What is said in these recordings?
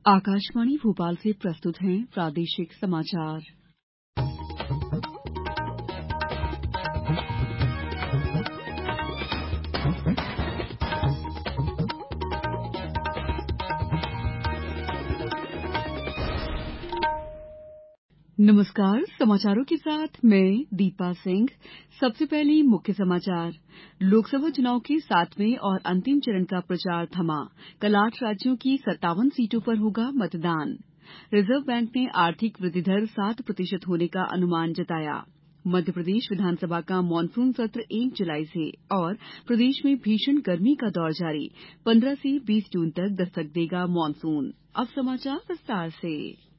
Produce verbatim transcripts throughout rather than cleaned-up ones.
आकाशवाणी भोपाल से प्रस्तुत हैं प्रादेशिक समाचार। नमस्कार, समाचारों के साथ मैं दीपा सिंह। सबसे पहले मुख्य समाचार। लोकसभा चुनाव के सातवें और अंतिम चरण का प्रचार थमा। कल आठ राज्यों की सत्तावन सीटों पर होगा मतदान। रिजर्व बैंक ने आर्थिक वृद्धि दर सात प्रतिशत होने का अनुमान जताया। मध्यप्रदेश विधानसभा का मानसून सत्र एक जुलाई से और प्रदेश में भीषण गर्मी का दौर जारी। पंद्रह से बीस जून तक दस्तक देगा मानसून। अब समाचार विस्तार से।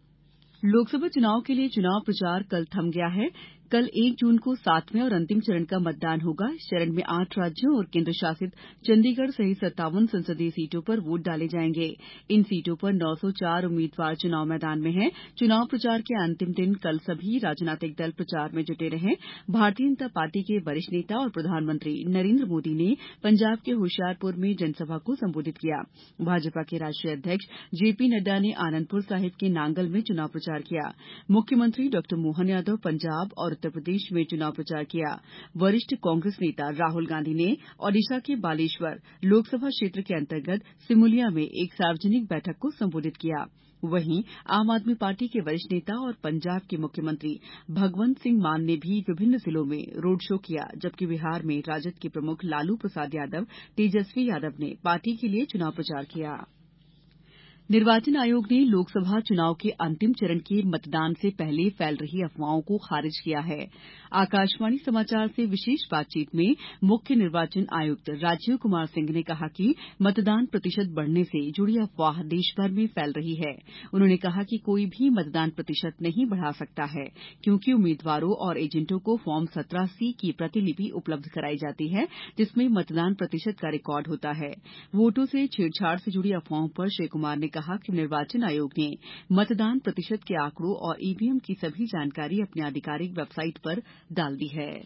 लोकसभा चुनाव के लिए चुनाव प्रचार कल थम गया है। कल एक जून को सातवें और अंतिम चरण का मतदान होगा। इस चरण में आठ राज्यों और केंद्र शासित चंडीगढ़ सहित सत्तावन संसदीय सीटों पर वोट डाले जाएंगे। इन सीटों पर नौ सौ चार उम्मीदवार चुनाव मैदान में हैं। चुनाव प्रचार के अंतिम दिन कल सभी राजनीतिक दल प्रचार में जुटे रहे। भारतीय जनता पार्टी के वरिष्ठ नेता और प्रधानमंत्री नरेंद्र मोदी ने पंजाब के होशियारपुर में जनसभा को संबोधित किया। भाजपा के राष्ट्रीय अध्यक्ष जेपी नड्डा ने आनंदपुर साहिब के नांगल में चुनाव प्रचार किया। मुख्यमंत्री डॉ मोहन यादव पंजाब और उत्तर प्रदेश में चुनाव प्रचार किया। वरिष्ठ कांग्रेस नेता राहुल गांधी ने ओडिशा के बालेश्वर लोकसभा क्षेत्र के अंतर्गत सिमुलिया में एक सार्वजनिक बैठक को संबोधित किया। वहीं आम आदमी पार्टी के वरिष्ठ नेता और पंजाब के मुख्यमंत्री भगवंत सिंह मान ने भी विभिन्न जिलों में रोड शो किया, जबकि बिहार में राजद के प्रमुख लालू प्रसाद यादव तेजस्वी यादव ने पार्टी के लिए चुनाव प्रचार किया। निर्वाचन आयोग ने लोकसभा चुनाव के अंतिम चरण के मतदान से पहले फैल रही अफवाहों को खारिज किया है। आकाशवाणी समाचार से विशेष बातचीत में मुख्य निर्वाचन आयुक्त राजीव कुमार सिंह ने कहा कि मतदान प्रतिशत बढ़ने से जुड़ी अफवाह देश भर में फैल रही है। उन्होंने कहा कि कोई भी मतदान प्रतिशत नहीं बढ़ा सकता है, क्योंकि उम्मीदवारों और एजेंटों को फॉर्म सत्रह सी की प्रतिलिपि उपलब्ध कराई जाती है, जिसमें मतदान प्रतिशत का रिकॉर्ड होता है। वोटों से छेड़छाड़ से जुड़ी अफवाहों पर श्री कुमार ने कहा कि निर्वाचन आयोग ने मतदान प्रतिशत के आंकड़ों और ईवीएम की सभी जानकारी अपनी आधिकारिक वेबसाइट पर डाल दी है।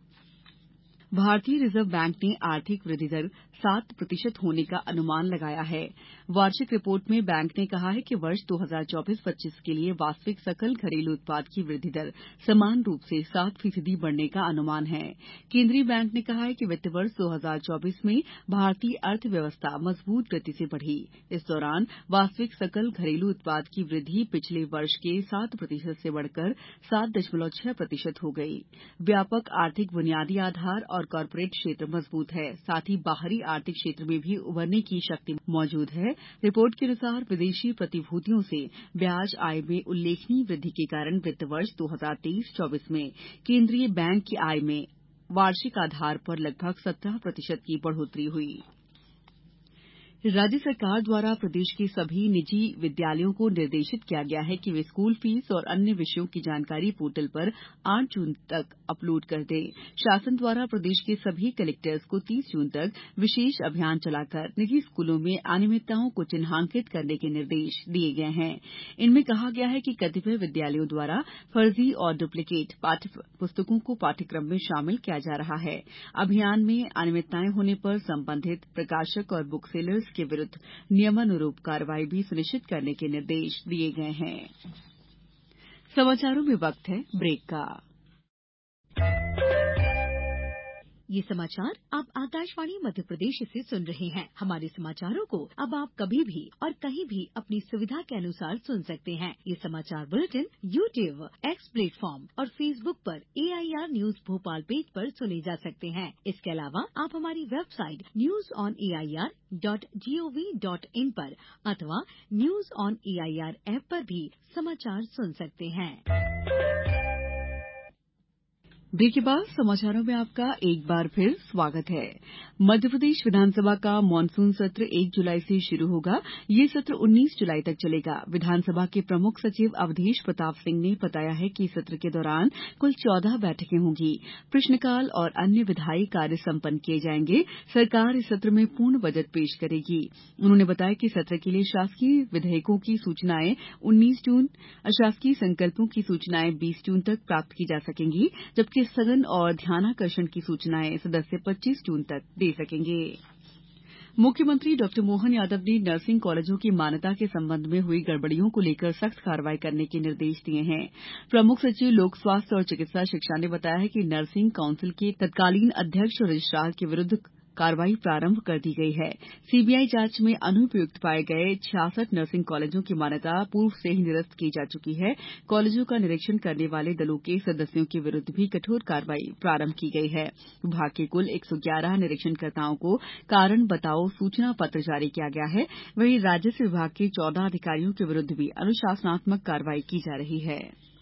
भारतीय रिजर्व बैंक ने आर्थिक वृद्धि दर सात प्रतिशत होने का अनुमान लगाया है। वार्षिक रिपोर्ट में बैंक ने कहा है कि वर्ष दो हज़ार चौबीस पच्चीस के लिए वास्तविक सकल घरेलू उत्पाद की वृद्धि दर समान रूप से सात फीसदी बढ़ने का अनुमान है। केंद्रीय बैंक ने कहा है कि वित्त वर्ष दो हज़ार चौबीस में भारतीय अर्थव्यवस्था मजबूत गति से बढ़ी। इस दौरान वास्तविक सकल घरेलू उत्पाद की वृद्धि पिछले वर्ष के सात प्रतिशत से बढ़कर सात दशमलव छह प्रतिशत हो गई। व्यापक आर्थिक बुनियादी आधार और कॉरपोरेट क्षेत्र मजबूत है, साथ ही बाहरी आर्थिक क्षेत्र में भी उभरने की शक्ति मौजूद है। रिपोर्ट के अनुसार विदेशी प्रतिभूतियों से ब्याज आय में उल्लेखनीय वृद्धि के कारण वित्त वर्ष दो हज़ार तेईस चौबीस में केंद्रीय बैंक की आय में वार्षिक आधार पर लगभग सत्रह प्रतिशत की बढ़ोतरी हुई। राज्य सरकार द्वारा प्रदेश के सभी निजी विद्यालयों को निर्देशित किया गया है कि वे स्कूल फीस और अन्य विषयों की जानकारी पोर्टल पर आठ जून तक अपलोड कर दें। शासन द्वारा प्रदेश के सभी कलेक्टर्स को तीस जून तक विशेष अभियान चलाकर निजी स्कूलों में अनियमितताओं को चिन्हांकित करने के निर्देश दिए गए हैं। इनमें कहा गया है कि कतिपय विद्यालयों द्वारा फर्जी और डुप्लीकेट पाठ्य पुस्तकों को पाठ्यक्रम में शामिल किया जा रहा है। अभियान में अनियमितताएं होने पर संबंधित प्रकाशक और बुक सेलर्स के विरुद्ध नियमानुरूप कार्रवाई भी सुनिश्चित करने के निर्देश दिए गए हैं। समाचारों में वक्त है ब्रेक का। ये समाचार आप आकाशवाणी मध्य प्रदेश से सुन रहे हैं। हमारे समाचारों को अब आप कभी भी और कहीं भी अपनी सुविधा के अनुसार सुन सकते हैं। ये समाचार बुलेटिन यूट्यूब, एक्स प्लेटफॉर्म और फेसबुक पर A I R news Bhopal page पर सुने जा सकते हैं। इसके अलावा आप हमारी website news on A I R dot G O V dot I पर अथवा news on A I R app पर भी समाचार सुन सकते हैं। ब्रेक के बाद समाचारों में आपका एक बार फिर स्वागत है। मध्यप्रदेश विधानसभा का मानसून सत्र एक जुलाई से शुरू होगा। ये सत्र उन्नीस जुलाई तक चलेगा। विधानसभा के प्रमुख सचिव अवधेश प्रताप सिंह ने बताया है कि सत्र के दौरान कुल चौदह बैठकें होंगी। प्रश्नकाल और अन्य विधायी कार्य संपन्न किए जाएंगे। सरकार इस सत्र में पूर्ण बजट पेश करेगी। उन्होंने बताया कि सत्र के लिए शासकीय विधेयकों की सूचनाएं उन्नीस जून, अशासकीय संकल्पों की सूचनाएं बीस जून तक प्राप्त की जा सकेंगी, जबकि स्थगन और ध्यानाकर्षण की सूचनाएं सदस्य पच्चीस जून तक दे सकेंगे। मुख्यमंत्री डॉ मोहन यादव ने नर्सिंग कॉलेजों की मान्यता के संबंध में हुई गड़बड़ियों को लेकर सख्त कार्रवाई करने के निर्देश दिए हैं। प्रमुख सचिव लोक स्वास्थ्य और चिकित्सा शिक्षा ने बताया है कि नर्सिंग काउंसिल के तत्कालीन अध्यक्ष और रजिस्ट्रार के विरुद्ध कार्रवाई प्रारंभ कर दी गई है। सीबीआई जांच में अनुपयुक्त पाए गए छियासठ नर्सिंग कॉलेजों की मान्यता पूर्व से ही निरस्त की जा चुकी है। कॉलेजों का निरीक्षण करने वाले दलों के सदस्यों के विरुद्ध भी कठोर कार्रवाई प्रारंभ की गई है। विभाग के कुल एक सौ ग्यारह निरीक्षणकर्ताओं को कारण बताओ सूचना पत्र जारी किया गया है। वहीं राजस्व विभाग के चौदह अधिकारियों के विरुद्ध भी अनुशासनात्मक कार्रवाई की जा रही है।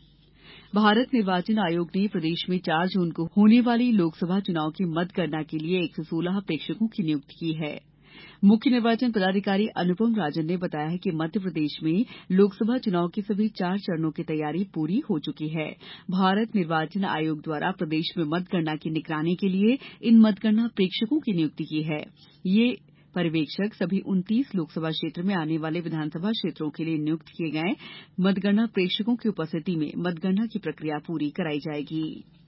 भारत निर्वाचन आयोग ने प्रदेश में चार जून को होने वाली लोकसभा चुनाव की मतगणना के लिए एक सौ सोलह प्रेक्षकों की नियुक्ति की है। मुख्य निर्वाचन पदाधिकारी अनुपम राजन ने बताया है कि मध्य प्रदेश में लोकसभा चुनाव के सभी चार चरणों की तैयारी पूरी हो चुकी है। भारत निर्वाचन आयोग द्वारा प्रदेश में मतगणना की निगरानी के लिए इन मतगणना प्रेक्षकों की नियुक्ति की है। ये पर्यवेक्षक सभी उनतीस लोकसभा क्षेत्र में आने वाले विधानसभा क्षेत्रों के लिए नियुक्त किए गए मतगणना प्रेक्षकों की उपस्थिति में मतगणना की प्रक्रिया पूरी कराई जाएगी।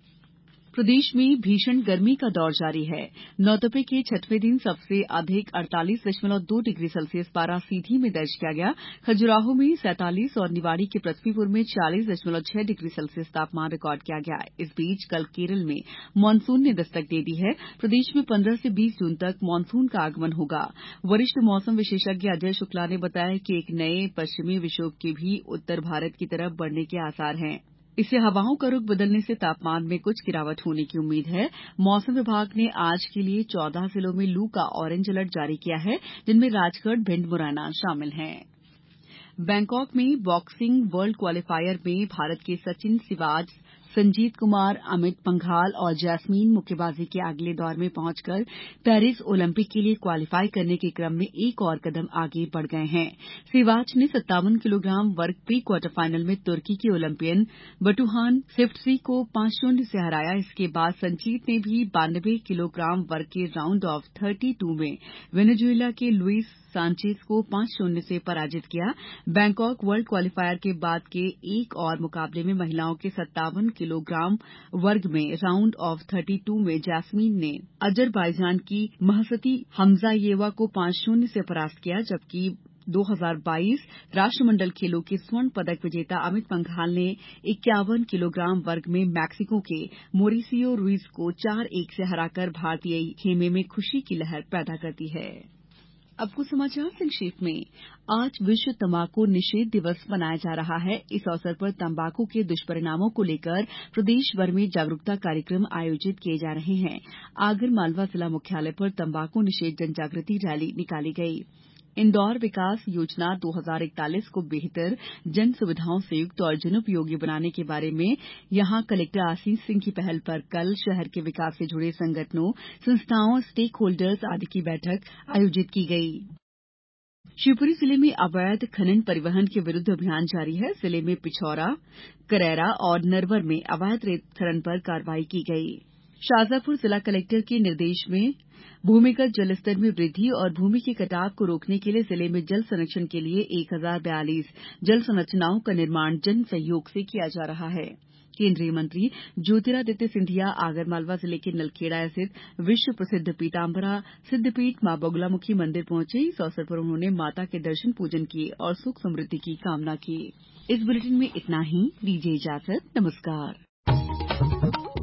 प्रदेश में भीषण गर्मी का दौर जारी है। नौतपे के छठवें दिन सबसे अधिक अड़तालीस दशमलव दो डिग्री सेल्सियस पारा सीधी में दर्ज किया गया। खजुराहो में सैंतालीस और निवाड़ी के पृथ्वीपुर में छियालीस दशमलव छह डिग्री सेल्सियस तापमान रिकॉर्ड किया गया। इस बीच कल केरल में मानसून ने दस्तक दे दी है। प्रदेश में पंद्रह से बीस जून तक मानसून का आगमन होगा। वरिष्ठ मौसम विशेषज्ञ अजय शुक्ला ने बताया कि एक नए पश्चिमी विक्षोभ के भी उत्तर भारत की तरफ बढ़ने के आसार हैं। इससे हवाओं का रुख बदलने से तापमान में कुछ गिरावट होने की उम्मीद है। मौसम विभाग ने आज के लिए चौदह जिलों में लू का ऑरेंज अलर्ट जारी किया है, जिनमें राजगढ़, भिंड, मुरैना शामिल हैं। बैंकॉक में बॉक्सिंग वर्ल्ड क्वालिफायर में भारत के सचिन सिवाज, संजीत कुमार, अमित पंघाल और जैस्मीन मुक्केबाजी के अगले दौर में पहुंचकर पेरिस ओलंपिक के लिए क्वालीफाई करने के क्रम में एक और कदम आगे बढ़ गए हैं। सिवाच ने सत्तावन किलोग्राम वर्ग प्री क्वार्टर फाइनल में तुर्की की ओलंपियन बटुहान सिफ्टसी को पांच शून्य से हराया। इसके बाद संजीत ने भी बानवे किलोग्राम वर्ग के राउंड ऑफ थर्टी टू में वेनेजुएला के लुइस सांचेज को पांच शून्य से पराजित किया। बैंकॉक वर्ल्ड क्वालिफायर के बाद के एक और मुकाबले में महिलाओं के सत्तावन किलोग्राम वर्ग में राउंड ऑफ थर्टी टू में जैस्मीन ने अजरबैजान की महसती हमजायेवा को पांच शून्य से परास्त किया, जबकि दो हज़ार बाईस राष्ट्रमंडल खेलों के स्वर्ण पदक विजेता अमित पंघाल ने इक्यावन किलोग्राम वर्ग में मैक्सिको के मोरिसियो रुइज को चार एक से हराकर भारतीय खेमे में खुशी की लहर पैदा कर दी है। अब कुछ समाचार संक्षेप में। आज विश्व तंबाकू निषेध दिवस मनाया जा रहा है। इस अवसर पर तंबाकू के दुष्परिणामों को लेकर प्रदेश भर में जागरूकता कार्यक्रम आयोजित किए जा रहे हैं। आगर मालवा जिला मुख्यालय पर तंबाकू निषेध जनजागृति रैली निकाली गई। इंदौर विकास योजना दो हज़ार इकतालीस को बेहतर जन सुविधाओं से युक्त और जनोपयोगी बनाने के बारे में यहां कलेक्टर आशीष सिंह की पहल पर कल शहर के विकास से जुड़े संगठनों, संस्थाओं, स्टेक होल्डर्स आदि की बैठक आयोजित की गई। शिवपुरी जिले में अवैध खनन परिवहन के विरुद्ध अभियान जारी है। जिले में पिछौरा, करैरा और नरवर में अवैध रेत खनन पर कार्रवाई की गई। शाजापुर जिला कलेक्टर के निर्देश में भूमिगत जल स्तर में वृद्धि और भूमि के कटाव को रोकने के लिए जिले में जल संरक्षण के लिए एक हजार बयालीस जल संरचनाओं का निर्माण जन सहयोग से किया जा रहा है। केंद्रीय मंत्री ज्योतिरादित्य सिंधिया आगरमालवा जिले के नलखेड़ा स्थित विश्व प्रसिद्ध पीताम्बरा सिद्धपीठ मां बगुलामुखी मंदिर पहुंचे। इस अवसर पर उन्होंने माता के दर्शन पूजन किए और सुख समृद्धि की कामना की। इस बुलेटिन में इतना ही। दीजिए इजाजत। नमस्कार।